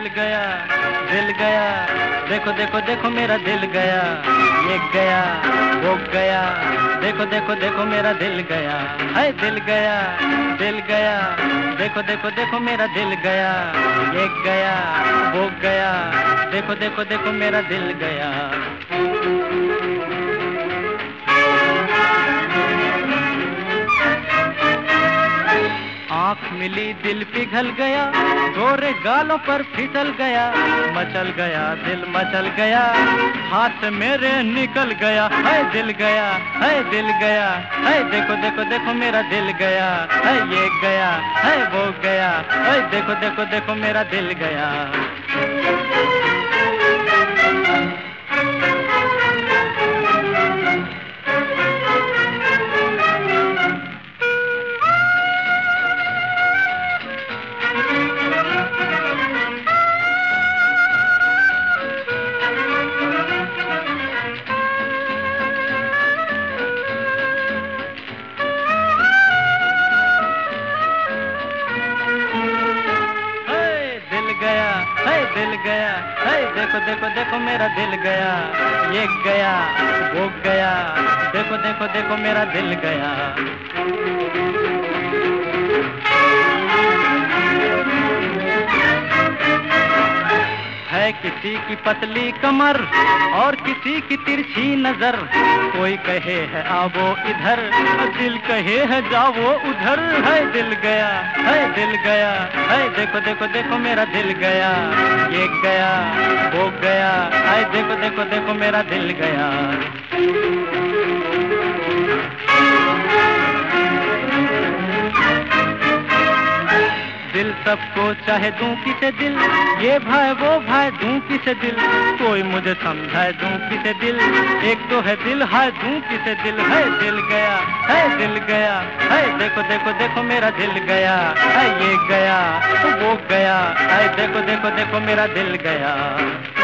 दिल गया, दिल गया, देखो देखो देखो मेरा दिल गया, ये गया वो गया, देखो देखो देखो मेरा दिल गया, है दिल गया, दिल गया, देखो देखो देखो मेरा दिल गया, ये गया वो गया, देखो देखो देखो मेरा दिल गया। आँख मिली दिल पिघल गया, गोरे गालों पर फिसल गया, मचल गया दिल मचल गया, हाथ मेरे निकल गया, है दिल गया, है दिल गया, है देखो देखो देखो मेरा दिल गया, है ये गया, है वो गया, है देखो देखो देखो मेरा दिल गया। दिल गया, है देखो देखो देखो मेरा दिल गया, ये गया वो गया, देखो देखो देखो मेरा दिल गया। है किसी की पतली कमर और किसी की तिरछी नजर, कोई कहे है आवो इधर, दिल कहे है जाओ उधर, है दिल गया, है दिल गया, है देखो देखो देखो मेरा दिल गया, ये गया वो गया, है देखो देखो देखो मेरा दिल गया। दिल सबको चाहे दूं किसे दिल, ये भाई वो भाई दूं किसे दिल, कोई मुझे समझाए दूं किसे दिल, एक तो है दिल हाय दूं किसे दिल, है दिल गया, है दिल गया, है देखो देखो देखो मेरा दिल गया, है ये गया वो गया, है देखो देखो देखो मेरा दिल गया।